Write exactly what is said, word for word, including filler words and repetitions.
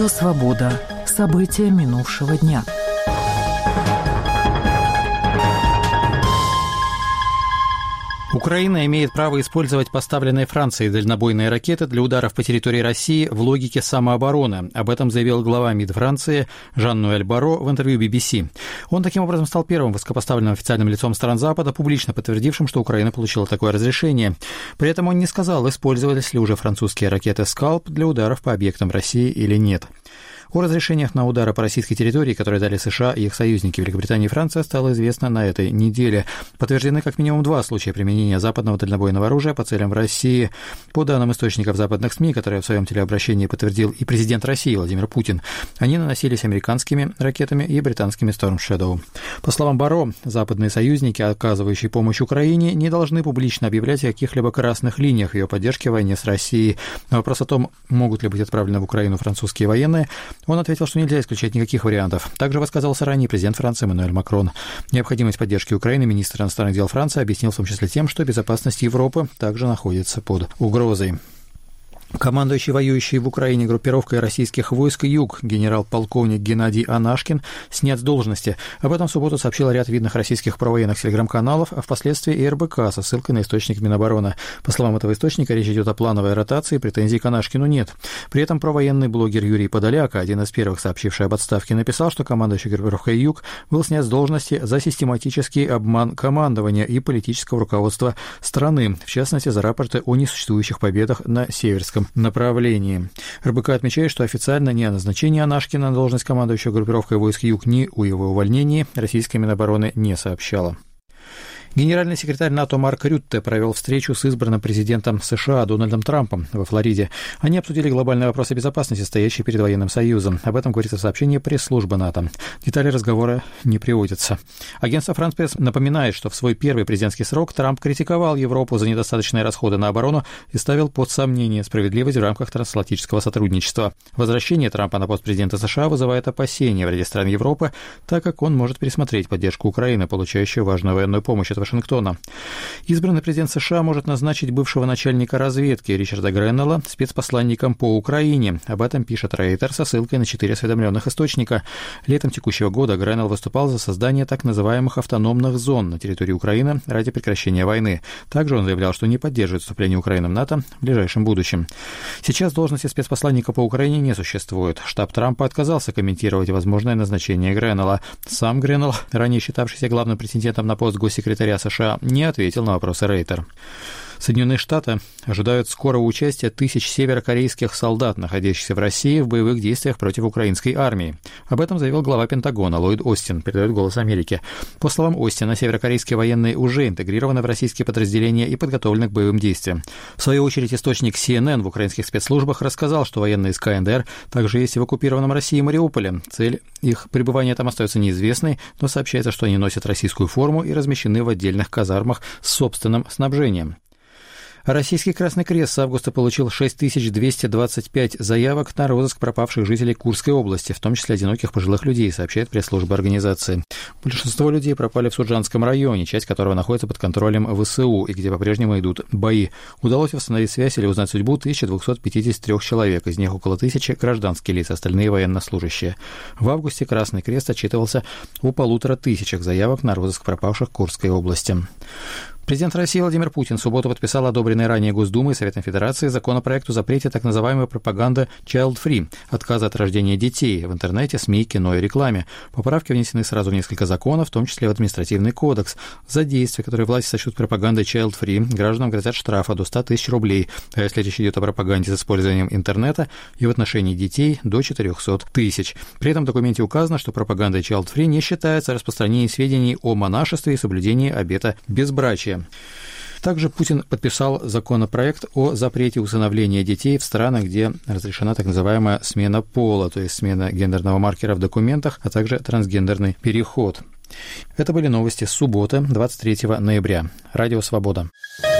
Радио «Свобода». События минувшего дня. Украина имеет право использовать поставленные Францией дальнобойные ракеты для ударов по территории России в логике самообороны. Об этом заявил глава МИД Франции Жан-Ноэль Барро в интервью би би си. Он таким образом стал первым высокопоставленным официальным лицом стран Запада, публично подтвердившим, что Украина получила такое разрешение. При этом он не сказал, использовались ли уже французские ракеты «Скалп» для ударов по объектам России или нет. О разрешениях на удары по российской территории, которые дали США и их союзники Великобритания и Франция, стало известно на этой неделе. Подтверждены как минимум два случая применения западного дальнобойного оружия по целям в России. По данным источников западных СМИ, которые в своем телеобращении подтвердил и президент России Владимир Путин, они наносились американскими ракетами и британскими Storm Shadow. По словам Барро, западные союзники, оказывающие помощь Украине, не должны публично объявлять о каких-либо красных линиях ее поддержки в войне с Россией. На вопрос о том, могут ли быть отправлены в Украину французские военные, он ответил, что нельзя исключать никаких вариантов. Также высказался ранее президент Франции Эммануэль Макрон. Необходимость поддержки Украины министр иностранных дел Франции объяснил в том числе тем, что безопасность Европы также находится под угрозой. Командующий воюющей в Украине группировкой российских войск «Юг» генерал-полковник Геннадий Анашкин снят с должности. Об этом в субботу сообщил ряд видных российских провоенных телеграм-каналов, а впоследствии и эр бэ ка со ссылкой на источник Минобороны. По словам этого источника, речь идет о плановой ротации, претензий к Анашкину нет. При этом провоенный блогер Юрий Подоляк, один из первых сообщивший об отставке, написал, что командующий группировкой «Юг» был снят с должности за систематический обман командования и политического руководства страны, в частности, за рапорты о несуществующих победах на Северском направлении. эр бэ ка отмечает, что официально ни о назначении Анашкина на должность командующего группировкой войск «Юг», ни о его увольнении российская Минобороны не сообщала. Генеральный секретарь НАТО Марк Рютте провел встречу с избранным президентом США Дональдом Трампом во Флориде. Они обсудили глобальные вопросы безопасности, стоящие перед военным союзом. Об этом говорится в сообщении пресс-службы НАТО. Детали разговора не приводятся. Агентство France Press напоминает, что в свой первый президентский срок Трамп критиковал Европу за недостаточные расходы на оборону и ставил под сомнение справедливость в рамках трансатлантического сотрудничества. Возвращение Трампа на пост президента США вызывает опасения в ряде стран Европы, так как он может пересмотреть поддержку Украины, получающей важную военную помощь от Вашингтона. Избранный президент США может назначить бывшего начальника разведки Ричарда Греннелла спецпосланником по Украине. Об этом пишет Рейтер со ссылкой на четыре осведомленных источника. Летом текущего года Греннелл выступал за создание так называемых автономных зон на территории Украины ради прекращения войны. Также он заявлял, что не поддерживает вступление Украины в НАТО в ближайшем будущем. Сейчас должности спецпосланника по Украине не существует. Штаб Трампа отказался комментировать возможное назначение Греннелла. Сам Греннелл, ранее считавшийся главным претендентом на пост госсекретаря США, не ответил на вопросы Рейтер. Соединенные Штаты ожидают скорого участия тысяч северокорейских солдат, находящихся в России, в боевых действиях против украинской армии. Об этом заявил глава Пентагона Ллойд Остин, передает «Голос Америки». По словам Остина, северокорейские военные уже интегрированы в российские подразделения и подготовлены к боевым действиям. В свою очередь, источник си эн эн в украинских спецслужбах рассказал, что военные из ка эн дэ эр также есть и в оккупированном Россией Мариуполе. Цель их пребывания там остается неизвестной, но сообщается, что они носят российскую форму и размещены в отдельных казармах с собственным снабжением. Российский Красный Крест с августа получил шесть тысяч двести двадцать пять заявок на розыск пропавших жителей Курской области, в том числе одиноких пожилых людей, сообщает пресс-служба организации. Большинство людей пропали в Суджанском районе, часть которого находится под контролем вэ эс у и где по-прежнему идут бои. Удалось восстановить связь или узнать судьбу тысяча двести пятьдесят три человек, из них около тысячи гражданские лица, остальные военнослужащие. В августе Красный Крест отчитывался о полутора тысячах заявок на розыск пропавших в Курской области. Президент России Владимир Путин в субботу подписал одобренный ранее Госдумой и Советом Федерации законопроект о запрете так называемой пропаганды child-free, отказа от рождения детей в интернете, СМИ, кино и рекламе. Поправки внесены сразу в несколько законов, в том числе в административный кодекс. За действия, которые власти сочтут пропагандой child-free, гражданам грозят штрафа до ста тысяч рублей, а если речь идет о пропаганде с использованием интернета и в отношении детей до четырехсот тысяч. При этом в документе указано, что пропагандой child-free не считается распространение сведений о монашестве и соблюдении обета безбрачия. Также Путин подписал законопроект о запрете усыновления детей в странах, где разрешена так называемая смена пола, то есть смена гендерного маркера в документах, а также трансгендерный переход. Это были новости с субботы, двадцать третьего ноября. Радио «Свобода».